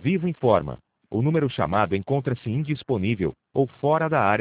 Vivo informa. O número chamado encontra-se indisponível ou fora da área